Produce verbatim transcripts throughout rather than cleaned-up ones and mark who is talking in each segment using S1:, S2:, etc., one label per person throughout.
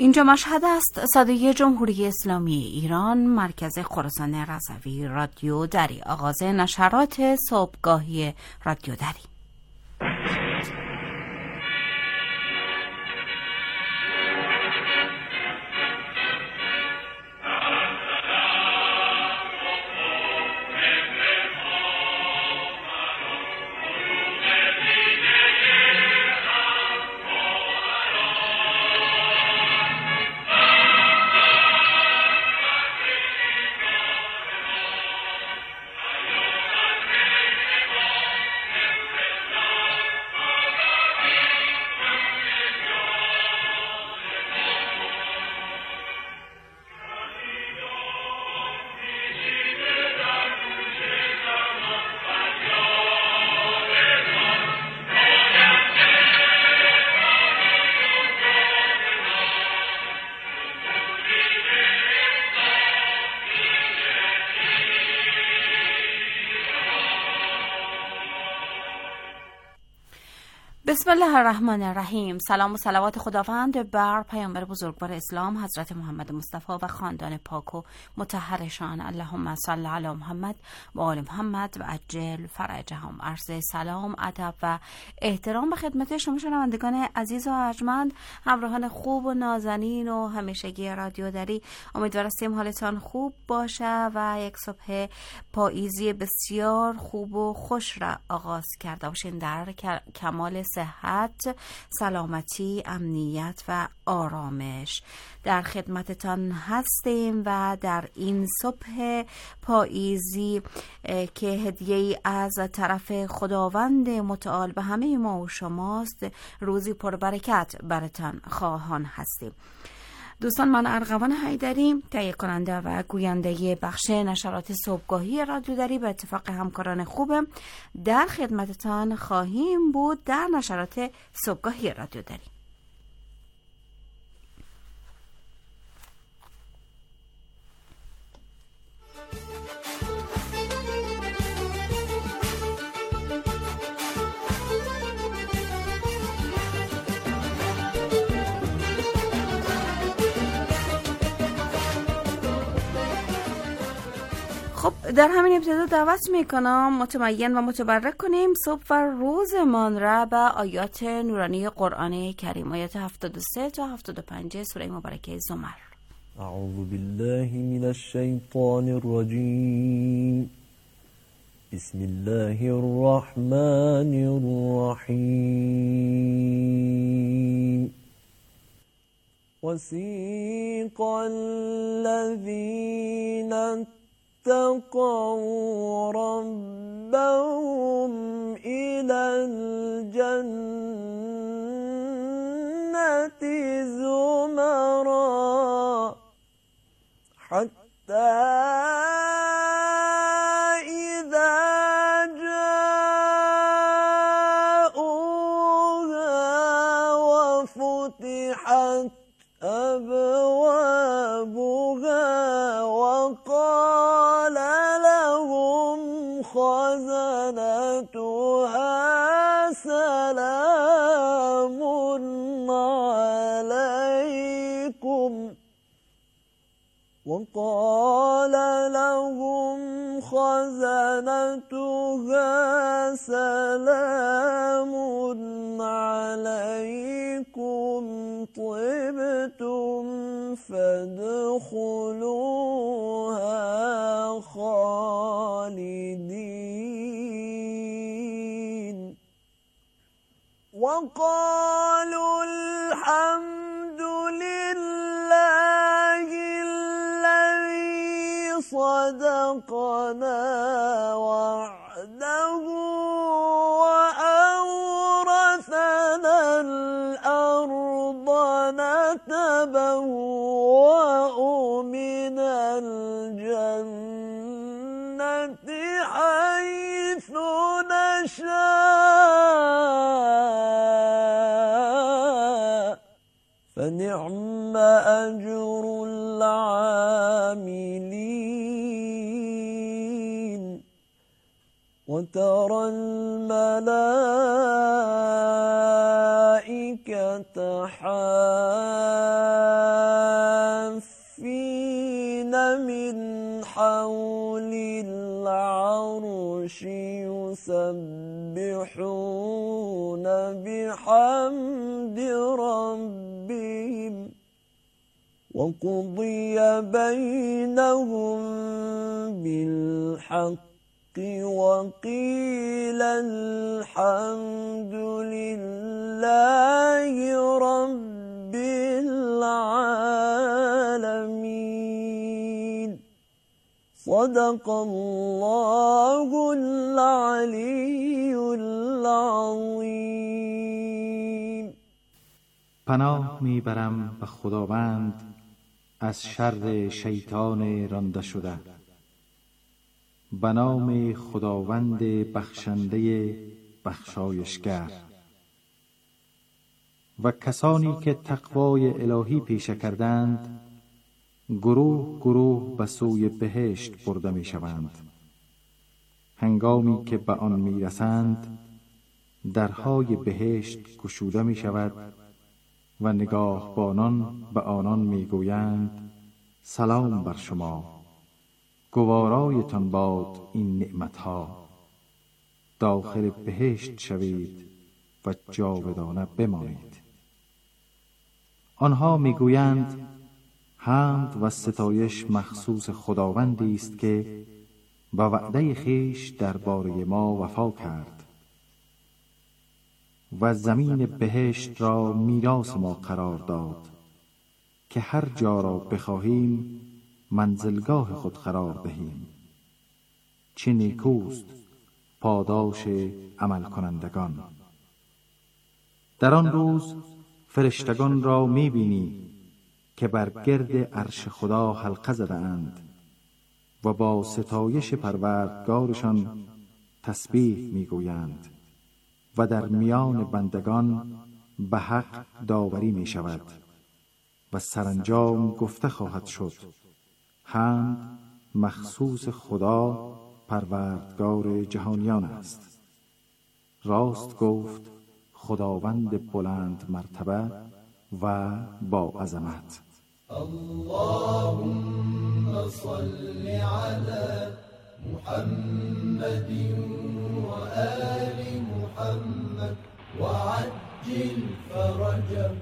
S1: اینجا مشهد است. صدای جمهوری اسلامی ایران، مرکز خراسان رضوی، رادیو دری. آغاز نشرات صبحگاهی رادیو دری. بسم الله الرحمن الرحیم. سلام و صلوات خداوند بر پیامبر بزرگوار اسلام حضرت محمد مصطفی و خاندان پاک و مطهرشان. اللهم صل علی محمد و آل محمد و عجل فرجهم. عرض سلام، ادب و احترام به خدمت شما شنوندگان عزیز و ارجمند، همراهان خوب و نازنین و همیشگی رادیو دری. امیدوار هستیم حالتان خوب باشه و یک صبح پاییزی بسیار خوب و خوش را آغاز کرده باشین در کمال صحت، سلامتی، امنیت و آرامش. در خدمتتان هستیم و در این صبح پاییزی که هدیه‌ای از طرف خداوند متعال به همه ما و شماست، روزی پربرکت براتان خواهان هستیم. دوستان، من ارغوان حیدری، تهیه کننده و گوینده بخش نشرات صبحگاهی رادیو دری، به اتفاق همکاران خوبم در خدمتتان خواهیم بود در نشرات صبحگاهی رادیو دری. خب، در همین ابتدا دعوت میکنم متمین و متبرک کنیم صبح و روزمان را به آیات نورانی قرآن کریم، آیات هفتاد و سه تا هفتاد و پنج سوره مبارکه زمر.
S2: اعوذ بالله من الشیطان الرجیم. بسم الله الرحمن الرحیم. وسیق الذین اتقوا ربهم إلى الجنة زمرا حتى إذا جاءوها وفتحت أبوابها وقال لهم خزنتها سلام عليكم وقال لهم خزنتها سلام عليكم طبتم فادخلوها خالدين وقالوا الحمد لله الذي صدقنا وعده وأورثنا الأرض نتبوأ من الجنة حيث نشاء فنعم أجر العاملين وترى الملائكة حافين حول العرش يسبحون بحمد ربهم وقضي بينهم بالحق وقيل الحمد لله رب العالمين. صدق الله العلی العظیم.
S3: پناه میبرم به خداوند از شر شیطان رانده شده. به نام خداوند بخشنده بخشایشگر. و کسانی که تقوای الهی پیشه کردند گروه گروه به سوی بهشت برده می شوند. هنگامی که به آن می رسند درهای بهشت گشوده می شود و نگاهبانان به آنان می گویند سلام بر شما، گوارایتان باد این نعمتها، داخل بهشت شوید و جاودانه بمانید. آنها می گویند حمد و ستایش مخصوص خداوندی است که به وعده خویش درباره ما وفا کرد و زمین بهشت را میراث ما قرار داد که هر جا را بخواهیم منزلگاه خود قرار دهیم. چه نیکوست پاداش عمل کنندگان. در آن روز فرشتگان را میبینی که بر گرد عرش خدا حلقه زده اند و با ستایش پروردگارشان تسبیح میگویند و در میان بندگان به حق داوری می شود و سرانجام گفته خواهد شد حمد مخصوص خدا پروردگار جهانیان است. راست گفت خداوند بلند مرتبه و با عظمت.
S4: اللهم صل على محمد و آل محمد و عجل فرجهم.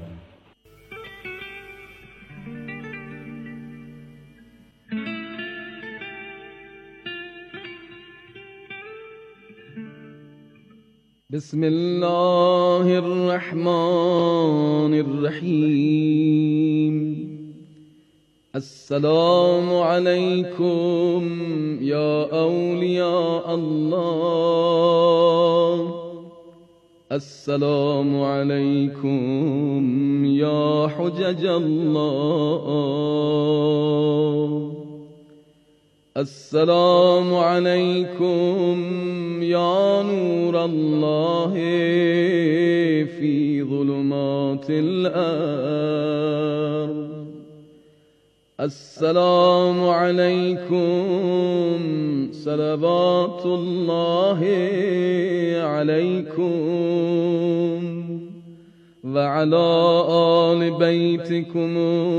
S4: بسم الله الرحمن الرحیم. السلام علیکم یا اولیاء الله، السلام علیکم یا حجج الله، السلام علیکم یا نور الله فی ظلمات الارض، السلام علیکم صلوات الله علیکم و علی آل بیتکم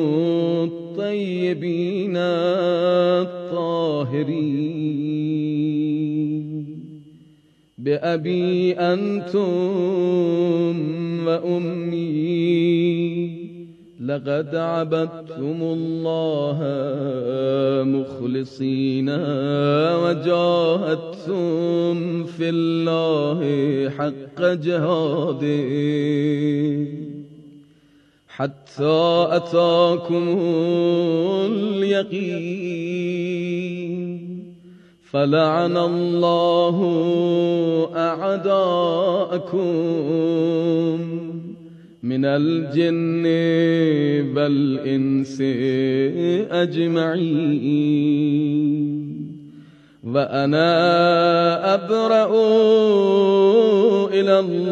S4: الطیبین الطاهرین. بأبی انتم و امی لقد عبدتم الله مخلصین و جاهدتم فی الله حق جهاده حتی اتاکم الیقین. فلعن الله اعداءکم من الجن والانس اجمعین و انا ابرأ الی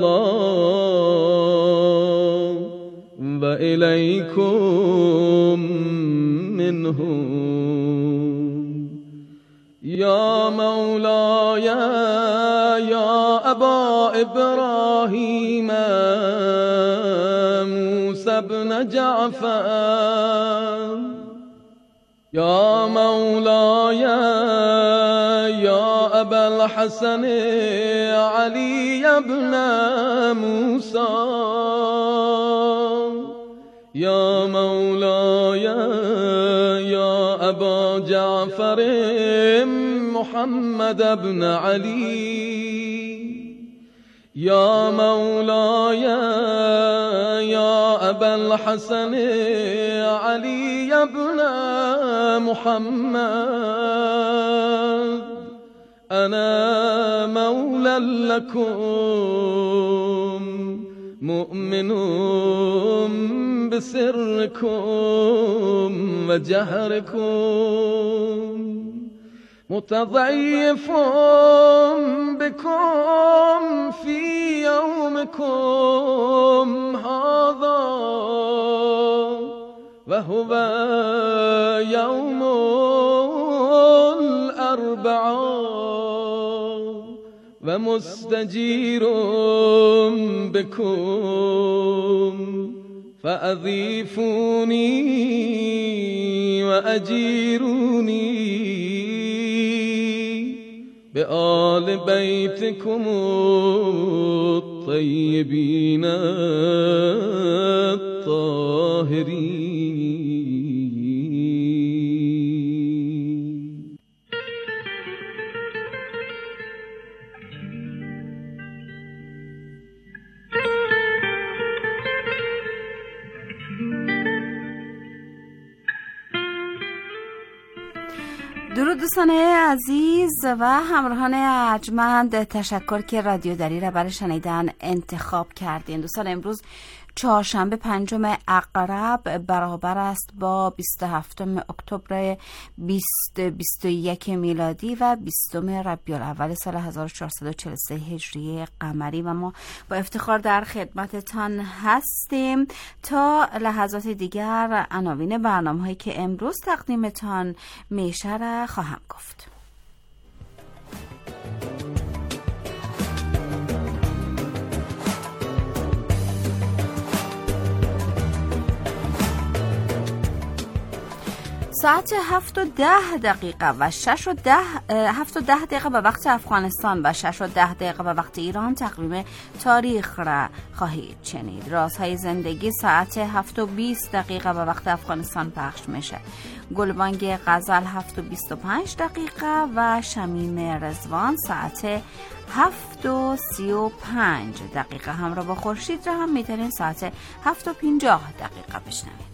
S4: الله و الیکم منهم. یا مولاي یا ابا ابراهیم موسی بن جعفر یا مولاي یا ابا الحسن علی ابن موسی یا مولاي یا ابا جعفر محمد ابن علی یا مولاي یا ابا الحسن علی ابن محمد انا مولا لكم مؤمن بسركم وجهركم متضعف بكم في يومكم هذا وهو يوم الأربعاء ومستجير بكم فأضيفوني وأجيروني بآل بيتكم الطيبين الطاهرين.
S1: درود دوستان عزیز و همراهان ارجمند، تشکر که رادیو دری را برای شنیدن انتخاب کردین. دوستان امروز چهارشنبه پنجم عقرب برابر است با بیست و هفتم اکتبر بیست بیست و یک میلادی و بیستم ربیع الاول سال هزار و چهارصد و چهل و سه هجری قمری و ما با افتخار در خدمتتان هستیم. تا لحظات دیگر عناوین برنامه‌هایی که امروز تقدیمتان میشه را خواهم گفت. ساعت هفت و ده دقیقه و شش و ده هفت و ده دقیقه به وقت افغانستان و شش و ده دقیقه به وقت ایران تقویم تاریخ را خواهید شنید. رازهای زندگی ساعت هفت و بیست دقیقه به وقت افغانستان پخش میشه. گلبانگ غزل هفت و بیست و پنج دقیقه و شمیم رضوان ساعت هفت و سی و پنج دقیقه. همراه با خورشید را هم میتونید ساعت هفت و پنجاه دقیقه بشنوید.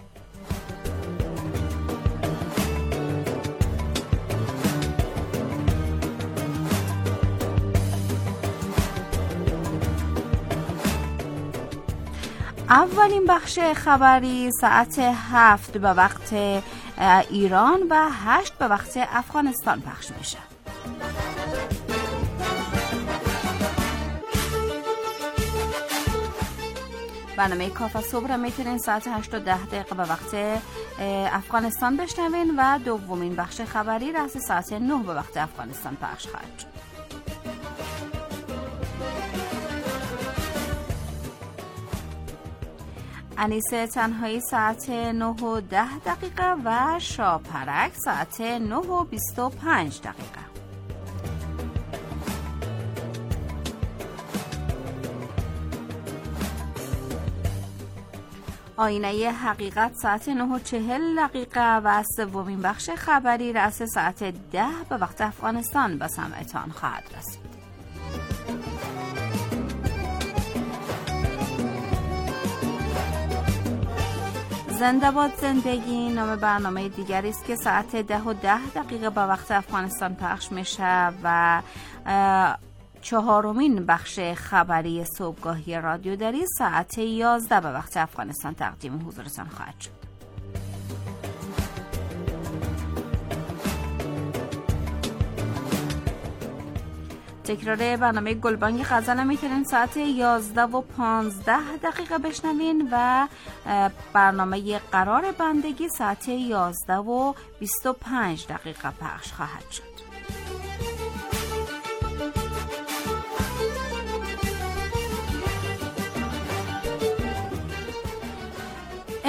S1: اولین بخش خبری ساعت هفت به وقت ایران و هشت به وقت افغانستان پخش میشه. برنامه کافه صبح را میتونین ساعت هشت و ده دقیقه به وقت افغانستان بشنوین و دومین بخش خبری را ساعت نه به وقت افغانستان پخش خواهد شد. انیسه تنهایی ساعت نه و ده دقیقه و شاپرک ساعت نه و بیست و پنج دقیقه. آینه حقیقت ساعت نه و چهل دقیقه و سومین بخش خبری رأس ساعت ده به وقت افغانستان به سمعتان خواهد رسید. زنده باد زندگی نام برنامه دیگری است که ساعت ده و ده دقیقه به وقت افغانستان پخش میشه و چهارمین بخش خبری صبحگاهی رادیو دری ساعت یازده به وقت افغانستان تقدیم حضورتان خواهد شد. تکرار برنامه گلبانگ غزل میتونین ساعت یازده و پانزده دقیقه بشنوین و برنامه قرار بندگی ساعت یازده و بیست و پنج دقیقه پخش خواهد شد.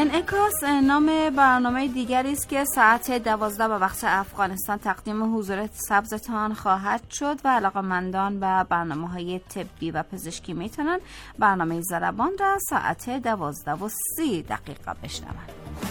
S1: انعکاس نام برنامه دیگری است که ساعت دوازده به وقت افغانستان تقدیم حضور سبزتان خواهد شد و علاقه‌مندان به برنامه‌های طبی و پزشکی میتونن برنامه ضربان را ساعت دوازده و سی دقیقه بشنوند.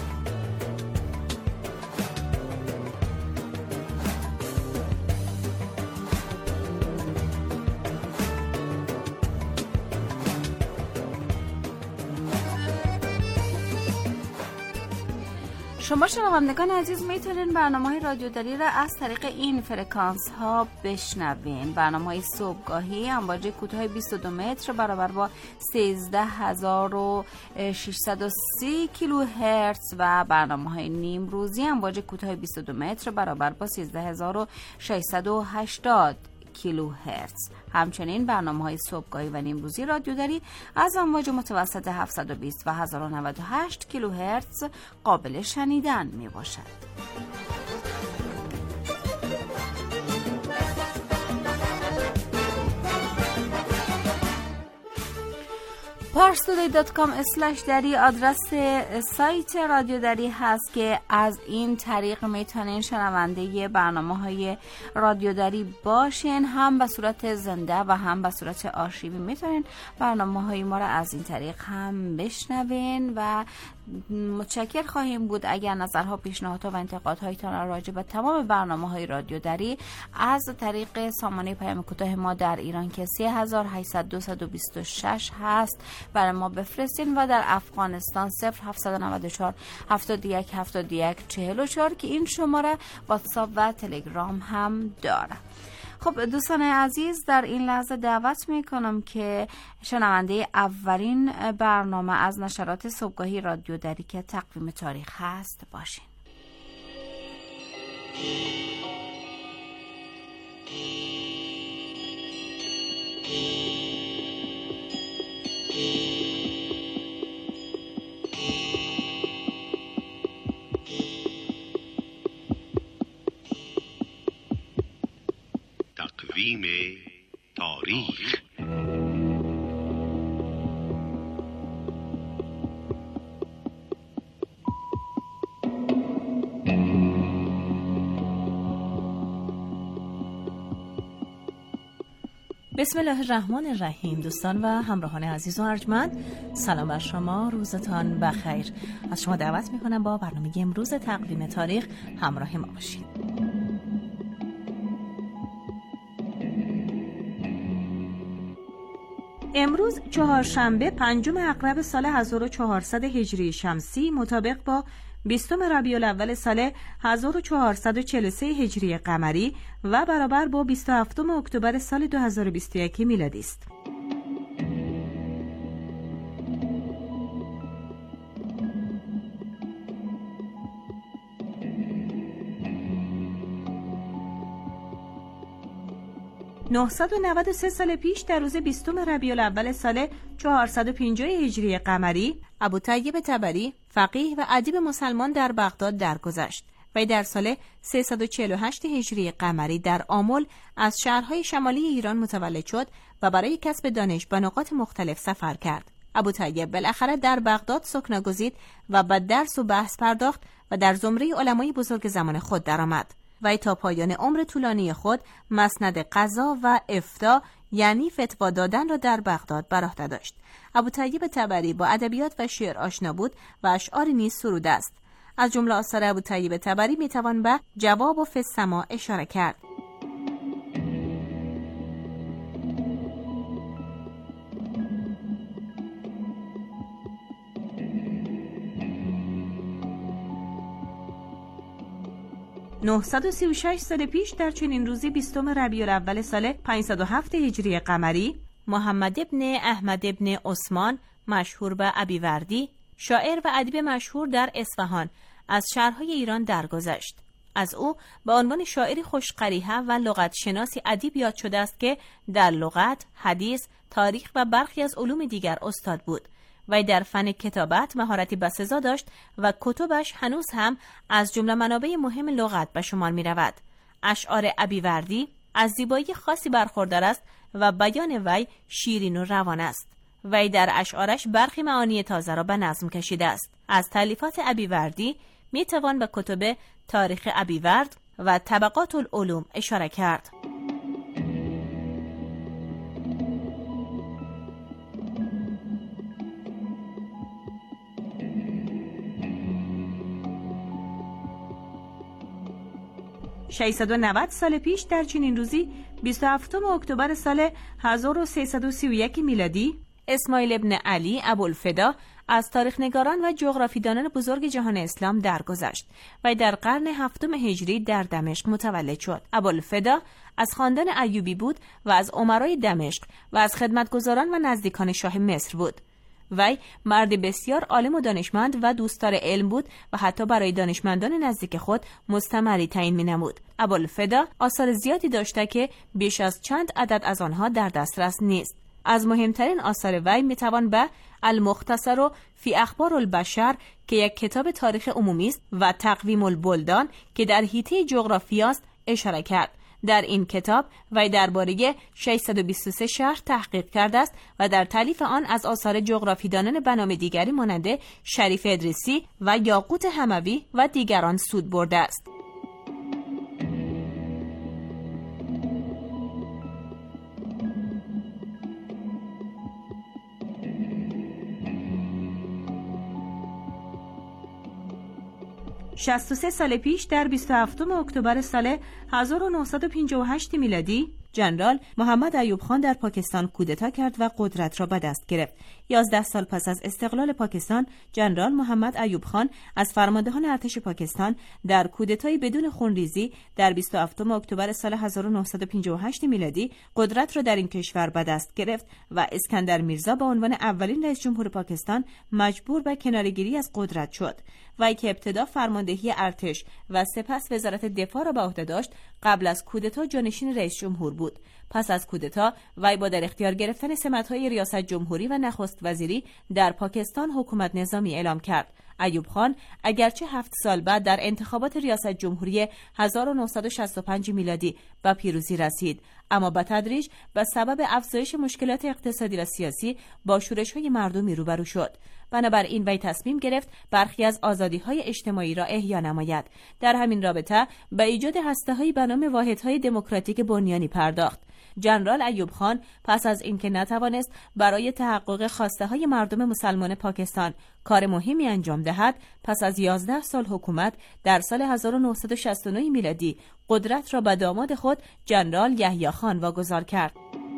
S1: شما شنوندگان عزیز میتونین برنامه‌های رادیوداری را از طریق این فرکانس ها بشنوین. برنامه‌های صبحگاهی امواج کوتاه بیست و دو متر برابر با سیزده هزار و ششصد و سی کیلوهرتز و برنامه‌های نیم روزی امواج کوتاه بیست و دو متر برابر با سیزده هزار و ششصد و هشتاد کیلوهرتز. همچنین برنامه‌های صبحگاهی و نیمروزی رادیوداری از امواج متوسط هفتصد و بیست و هزار و نود و هشت کیلوهرتز قابل شنیدن میباشد. پارستودی دات کام اسلش دری آدرس سایت رادیو دری هست که از این طریق میتونین شنونده برنامه های رادیو دری باشین. هم به صورت زنده و هم به صورت آرشیوی میتونین برنامه های ما را از این طریق هم بشنوین و متشکر خواهیم بود اگر نظرها، پیشنهادها و انتقادهایتان را راجع به تمام برنامه‌های رادیو دری از طریق سامانه پیام کوتاه ما در ایران که سه هزار و هشتصد و بیست و شش هست برای ما بفرستین و در افغانستان صفر هفتصد و نود و چهار هفتاد و یک هفتاد و یک چهل و چهار که این شماره واتساپ و تلگرام هم داره. خب دوستان عزیز، در این لحظه دعوت میکنم که شنونده اولین برنامه از نشرات صبحگاهی رادیو دری که تقویم تاریخ هست باشین.
S5: تقویم تاریخ.
S6: بسم الله الرحمن الرحیم. دوستان و همراهان عزیز و ارجمند، سلام بر شما، روزتان بخیر. از شما دعوت میکنم با برنامه امروز تقویم تاریخ همراه ما باشید. امروز چهارشنبه پنجم عقرب سال هزار و چهارصد هجری شمسی مطابق با بیستم ربیع الاول سال هزار و چهارصد و چهل و سه هجری قمری و برابر با بیست و هفتم اکتبر سال دو هزار و بیست و یک میلادی است. نهصد و نود و سه سال پیش در روز بیستم ربیع الاول سال چهارصد و پنجاه هجری قمری ابوطیب طبری فقیه و ادیب مسلمان در بغداد درگذشت و در سال سیصد و چهل و هشت هجری قمری در آمل از شهرهای شمالی ایران متولد شد و برای کسب دانش به نقاط مختلف سفر کرد. ابوطیب بالاخره در بغداد سکنا گزید و به درس و بحث پرداخت و در زمره علمای بزرگ زمان خود درآمد. و تا پایان عمر طولانی خود مسند قضا و افتاء یعنی فتوا دادن را در بغداد بر عهده داشت. ابوطیب طبری با ادبیات و شعر آشنا بود و اشعاری نیز سروده است. از جمله آثار ابوطیب طبری میتوان به جواب و فی السماء اشاره کرد. نهصد و سی و شش سال پیش در چنین روزی بیستم ربیع الاول سال پانصد و هفت هجری قمری محمد ابن احمد ابن عثمان مشهور به ابیوردی شاعر و ادیب مشهور در اصفهان از شهرهای ایران درگذشت. از او به عنوان شاعری خوشقریحه و لغت شناسی ادیب یاد شده است که در لغت، حدیث، تاریخ و برخی از علوم دیگر استاد بود. وی در فن کتابت مهارتی بسزا داشت و کتبش هنوز هم از جمله منابع مهم لغت به شمار می رود. اشعار ابیوردی از زیبایی خاصی برخوردار است و بیان وی شیرین و روان است. وی در اشعارش برخی معانی تازه را به نظم کشیده است. از تالیفات ابیوردی می توان به کتب تاریخ ابیورد و طبقات العلوم اشاره کرد. ششصد و نود سال پیش در چنین روزی بیست و هفتم اکتبر سال هزار و سیصد و سی و یک میلادی اسماعیل ابن علی ابوالفدا از تاریخ‌نگاران و جغرافیدانان بزرگ جهان اسلام درگذشت و در قرن هفتم هجری در دمشق متولد شد. ابوالفدا از خاندان ایوبی بود و از امرای دمشق و از خدمتگزاران و نزدیکان شاه مصر بود. وی مرد بسیار عالم و دانشمند و دوستدار علم بود و حتی برای دانشمندان نزدیک خود مستمری تعیین می‌نمود. ابوالفدا آثار زیادی داشته که بیش از چند عدد از آنها در دسترس نیست. از مهمترین آثار وی میتوان به المختصر فی اخبار البشر که یک کتاب تاریخ عمومی است و تقویم البلدان که در حیطه جغرافیا است اشاره کرد. در این کتاب وی درباره ششصد و بیست و سه شهر تحقیق کرده است و در تالیف آن از آثار جغرافیدانان به نام دیگری مانند شریف ادریسی و یاقوت حموی و دیگران سود برده است. شصت و سه سال پیش در بیست و هفتم اکتبر سال هزار و نهصد و پنجاه و هشت میلادی ژنرال محمد ایوب خان در پاکستان کودتا کرد و قدرت را به دست گرفت. یازده سال پس از استقلال پاکستان، ژنرال محمد ایوب خان از فرماندهان ارتش پاکستان در کودتای بدون خونریزی در بیست و هفتم اکتبر سال هزار و نهصد و پنجاه و هشت میلادی قدرت را در این کشور به دست گرفت و اسکندر میرزا به عنوان اولین رئیس جمهور پاکستان مجبور به کناره‌گیری از قدرت شد. وی که ابتدا فرماندهی ارتش و سپس وزارت دفاع را به عهده داشت، قبل از کودتا جانشین رئیس جمهور بود. پس از کودتا وی با در اختیار گرفتن سمت‌های ریاست جمهوری و نخست وزیری در پاکستان حکومت نظامی اعلام کرد. ایوب خان اگرچه هفت سال بعد در انتخابات ریاست جمهوری هزار و نهصد و شصت و پنج میلادی به پیروزی رسید، اما به تدریج به سبب افزایش مشکلات اقتصادی و سیاسی با شورش‌های مردمی روبرو شد. بنابراین وی تصمیم گرفت برخی از آزادی‌های اجتماعی را احیا نماید. در همین رابطه به ایجاد هسته‌هایی به نام واحدهای دموکراتیک بنیانی پرداخت. ژنرال ایوب خان پس از اینکه نتوانست برای تحقق خواسته‌های مردم مسلمان پاکستان کار مهمی انجام دهد، پس از یازده سال حکومت در سال هزار و نهصد و شصت و نه میلادی قدرت را به داماد خود ژنرال یحیی خان واگذار کرد.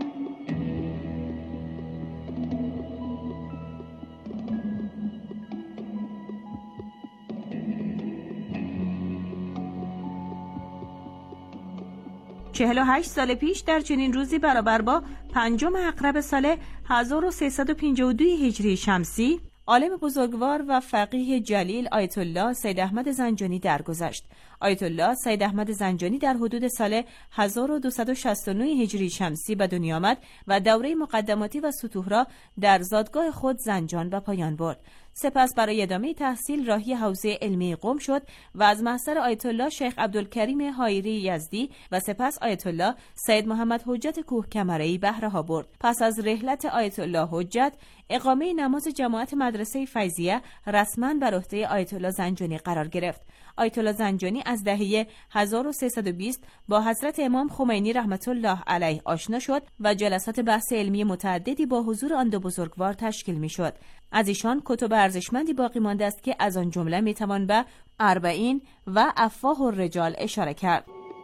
S6: چهل و هشت سال پیش در چنین روزی برابر با پنجم عقرب سال هزار و سیصد و پنجاه و دو هجری شمسی، عالم بزرگوار و فقیه جلیل آیت الله سید احمد زنجانی درگذشت. آیت الله سید احمد زنجانی در حدود سال هزار و دویست و شصت و نه هجری شمسی به دنیا آمد و دوره مقدماتی و سطوح را در زادگاه خود زنجان به پایان برد. سپس برای ادامه تحصیل راهی حوزه علمی قم شد و از محضر آیت الله شیخ عبدالکریم حایری یزدی و سپس آیت الله سید محمد حجت کوهکمره‌ای بهره‌ها برد. پس از رحلت آیت الله حجت، اقامه نماز جماعت مدرسه فیضیه رسما بر عهده آیت الله زنجانی قرار گرفت. آیت الله زنجانی از دهه هزار و سیصد و بیست با حضرت امام خمینی رحمت الله علیه آشنا شد و جلسات بحث علمی متعددی با حضور آن دو بزرگوار تشکیل می‌شد. از ایشان کتب ارزشمندی باقی مانده است که از آن جمله می‌توان به اربعین و افواه الرجال اشاره کرد.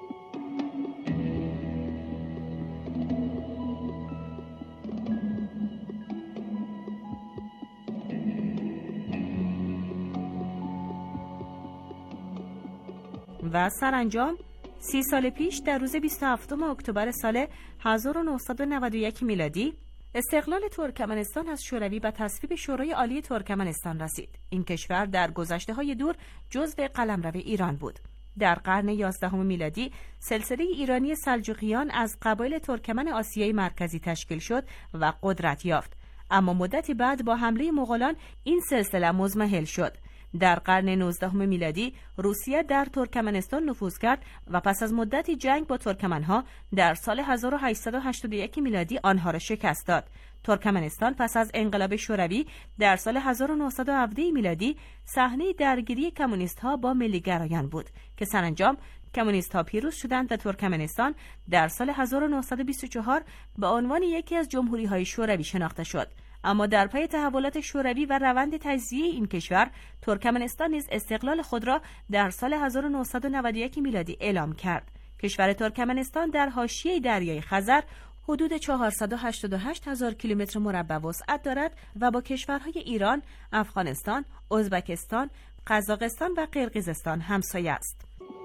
S6: و سرانجام سی سال پیش در روز بیست و هفتم اکتبر سال هزار و نهصد و نود و یک میلادی استقلال ترکمنستان از شوروی به تصویب شورای عالی ترکمنستان رسید. این کشور در گذشته‌های دور جزو قلمرو ایران بود. در قرن یازدهم میلادی سلسله ایرانی سلجوقیان از قبایل ترکمن آسیای مرکزی تشکیل شد و قدرت یافت، اما مدتی بعد با حمله مغولان این سلسله مضمحل شد. در قرن نوزدهم میلادی روسیه در ترکمنستان نفوذ کرد و پس از مدتی جنگ با ترکمنها در سال هزار و هشتصد و هشتاد و یک میلادی آنها را شکست داد. ترکمنستان پس از انقلاب شوروی در سال هزار و نهصد و هفده میلادی صحنه درگیری کمونیست‌ها با ملی‌گرایان بود که سرانجام کمونیست‌ها پیروز شدند و ترکمنستان در سال هزار و نهصد و بیست و چهار به عنوان یکی از جمهوری‌های شوروی شناخته شد. اما در پی تحولات شوروی و روند تجزیه این کشور، ترکمنستان نیز استقلال خود را در سال هزار و نهصد و نود و یک میلادی اعلام کرد. کشور ترکمنستان در حاشیه دریای خزر حدود چهارصد و هشتاد و هشت هزار کیلومتر مربع وسعت دارد و با کشورهای ایران، افغانستان، ازبکستان، قزاقستان و قرقیزستان همسایه است.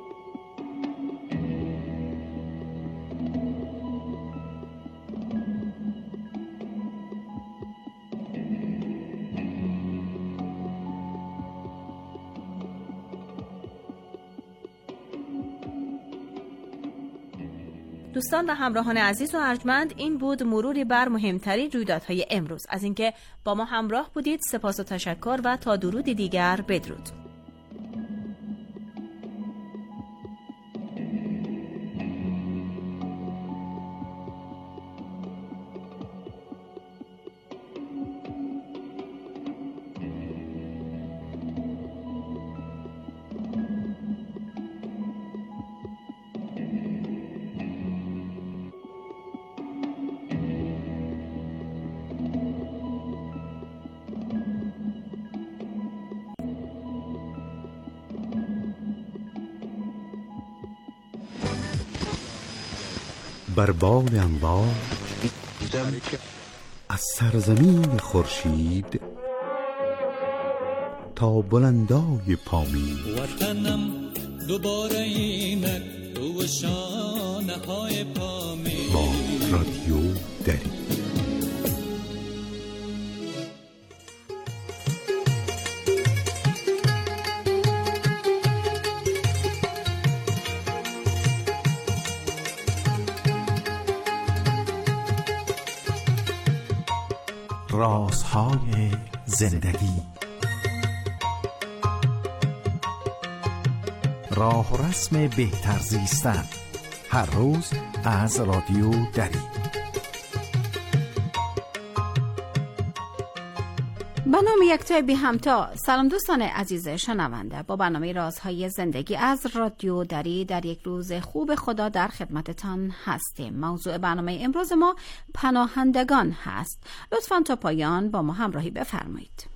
S6: دوستان و همراهان عزیز و ارجمند، این بود مروری بر مهمترین رویدادهای امروز. از اینکه با ما همراه بودید سپاس و تشکر و تا درودی دیگر بدرود.
S7: بر بال انوار از سرزمین خورشید تا بلندای پامید،
S8: وطنم دوباره اینک دو شانه های پامید
S7: با رادیو دری.
S3: رازهای زندگی، راه و رسم بهتر زیستن، هر روز از رادیو دری.
S1: به نام یکتا بی همتا. سلام دوستان عزیز شنونده، با برنامه رازهای زندگی از رادیو دری در یک روز خوب خدا در خدمتتان هستیم. موضوع برنامه امروز ما پناهندگان هست. لطفاً تا پایان با ما همراهی بفرمایید.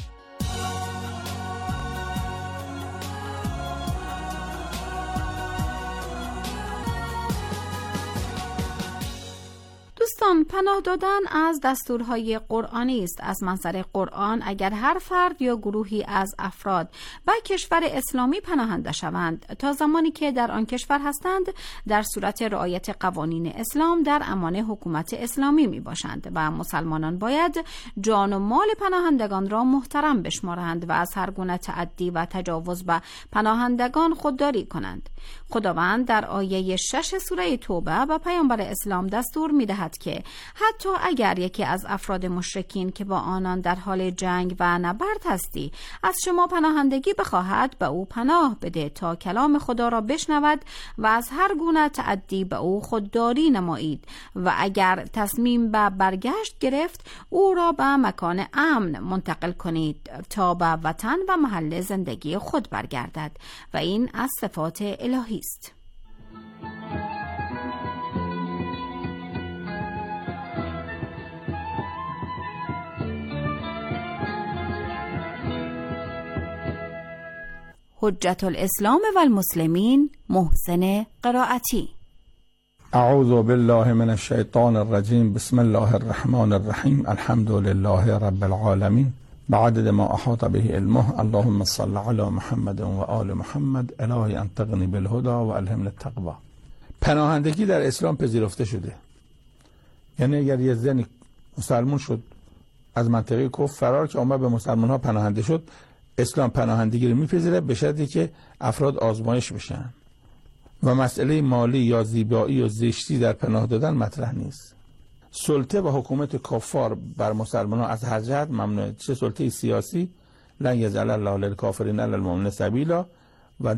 S1: دوستان، پناه دادن از دستورهای قرآنی است. از منظر قرآن اگر هر فرد یا گروهی از افراد به کشور اسلامی پناهنده شوند، تا زمانی که در آن کشور هستند در صورت رعایت قوانین اسلام در امان حکومت اسلامی می باشند و مسلمانان باید جان و مال پناهندگان را محترم بشمارند و از هر گونه تعدی و تجاوز به پناهندگان خودداری کنند. خداوند در آیه شش سوره توبه به پیامبر اسلام دستور می دهد که حتی اگر یکی از افراد مشرکین که با آنان در حال جنگ و نبرد هستی از شما پناهندگی بخواهد، به او پناه بده تا کلام خدا را بشنود و از هر گونه تعدی به او خودداری نمایید و اگر تصمیم به برگشت گرفت او را به مکان امن منتقل کنید تا به وطن و محل زندگی خود برگردد و این از صفات الهی است. حجت الاسلام و المسلمین محسن قرائتی.
S9: اعوذ بالله من الشیطان الرجیم. بسم الله الرحمن الرحیم. الحمد لله رب العالمین بعدد ما احاط به علمه. اللهم صل علی محمد و آل محمد. الهی انطقنی بالهدى و الهمنی التقوی. پناهندگی در اسلام پذیرفته شده. یعنی اگر یه زنی مسلمان شد از منطقه کفر فرار که اومد به مسلمان ها پناهنده شد، اسلام پناهندگی رو میپذیره به شرطی که افراد آزمایش بشن و مسئله مالی یا زیبایی و زشتی در پناه دادن مطرح نیست. سلطه و حکومت کفار بر مسلمان ها از هر جهت ممنوعه، چه سلطه سیاسی، لن یجعل الله للکافرین علی المؤمنین سبیلا،